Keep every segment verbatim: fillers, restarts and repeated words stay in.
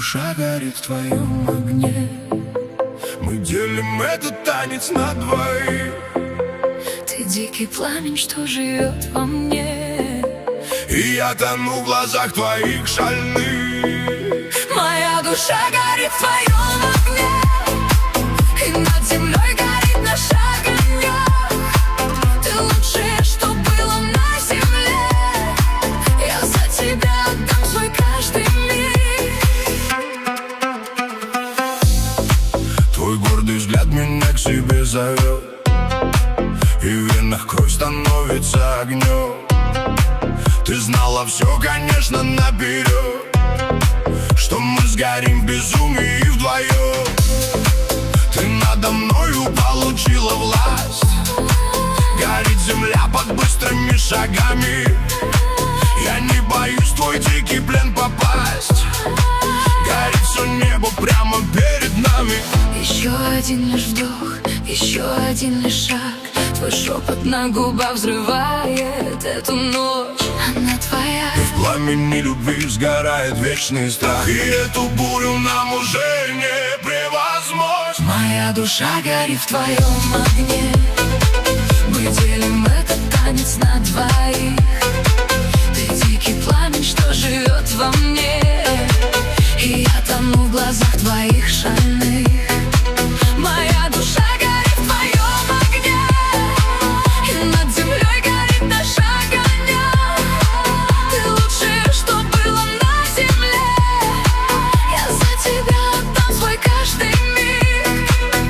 душа горит в твоем огне. Мы делим этот танец на двоих. Ты дикий пламень, что живет во мне, и я тону в глазах твоих шальных. Моя душа горит в твоем огне, и над землей горит наш огонек. Ты лучшее, что было на земле. Я за тебя отдам свой каждый миг. Твой гордый взгляд меня к себе зовет, и в венах кровь становится огнем. Ты знала все, конечно, наперед, что мы сгорим в безумии вдвоем. Ты надо мною получила власть, горит земля под быстрыми шагами. Я не боюсь в твой дикий плен попасть. Горит все небо прямо перед нами. Еще один лишь вдох, еще один лишь шаг. Твой шепот на губах взрывает эту ночь. Она твоя. И в пламени любви сгорает вечный страх, и эту бурю нам уже не превозмочь. Моя душа горит в твоем огне. Мы делим этот танец на двоих. Ты дикий пламень, что живет во мне, и я тону в глазах твоих шальных. Моя душа горит в твоем огне, и над землей горит наш огонек. Ты лучшее, что было на земле. Я за тебя отдам свой каждый миг.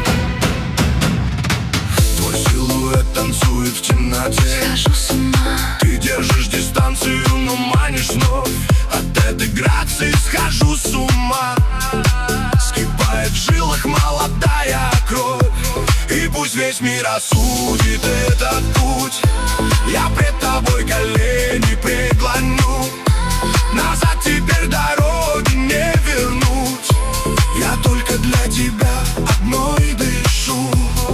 Твой силуэт танцует в темноте. Схожу с ума. Ты держишь дистанцию, но манишь вновь. От этой грации схожу с ума. Скипает в жилах молодая кровь, и пусть весь мир осудит этот путь, я пред тобой колени преклоню. Назад теперь дороги не вернуть. Я только для тебя одной дышу.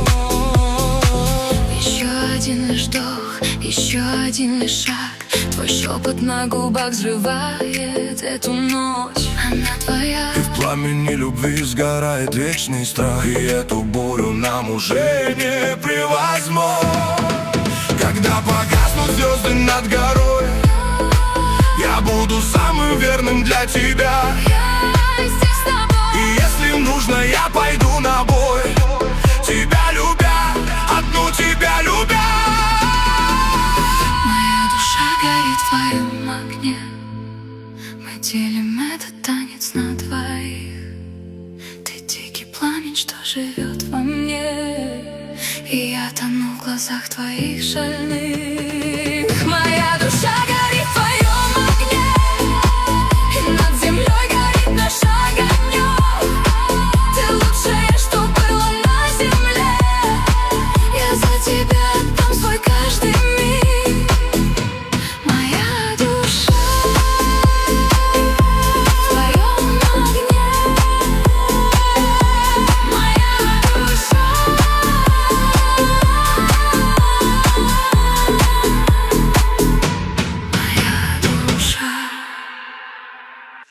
Еще один лишь вдох, еще один лишь шаг. Твой шепот на губах взрывает эту ночь. Она твоя. И в пламени любви сгорает вечный страх, и эту бурю нам уже не превозмочь. Когда погаснут звезды над горой, я буду самым верным для тебя. Я здесь с тобой. И если нужно, я пойду на бой, тебя любя, одну тебя любя. Моя душа горит в твоем огне. Мы делим этот танец на двоих. Ты дикий пламень, что живет во мне, и я тону в глазах твоих шальных.